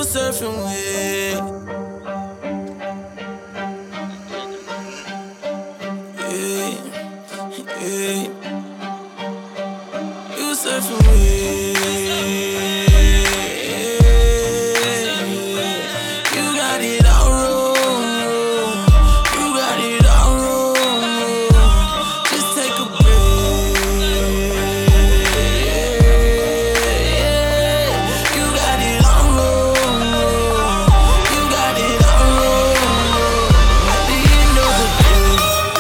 surfing with. Yeah, yeah. You surfing with. You got it all wrong. You got it all wrong. Just take a break. You got it all wrong. You got it all wrong. At the end of the day.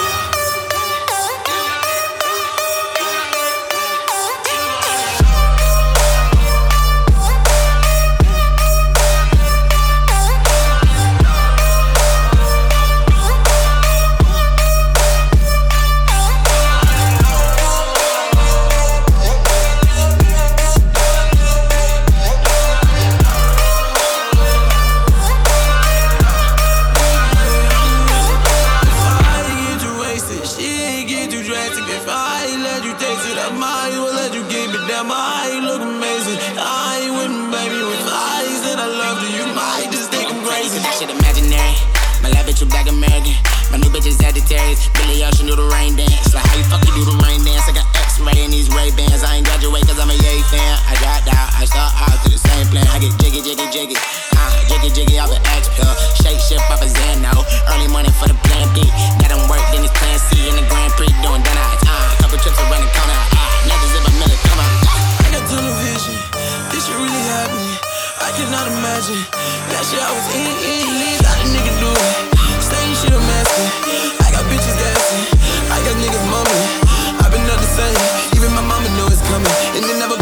If I let you taste it, I might as well let you keep it. Damn, I look amazing. I ain't with me, baby. With eyes that I love you, you might just think I'm crazy. That shit imaginary. My lab bitch, you black American. My new bitch is Sagittarius. Billy Ocean do the rain dance. Like how you fucking do the rain dance? I got X-ray in these Ray-Bans. I ain't graduate cause I'm a Ye fan. I dropped out, I start out to the same plan. I get jiggy, jiggy, jiggy. Jiggy, jiggy off an X pill. Shake shit off a Xano. Early morning for the plan B. Got them work, then it's plan C. In the Grand Prix doing donuts. Couple trips around the corner. Never zip a minute, come on. I got tunnel vision. This shit really happening. I cannot imagine. That shit I was in. How the nigga do it? Same shit I'm asking. I got bitches gassing. I got niggas mumbling. I've been up the same. Even my mama know it's coming. And it never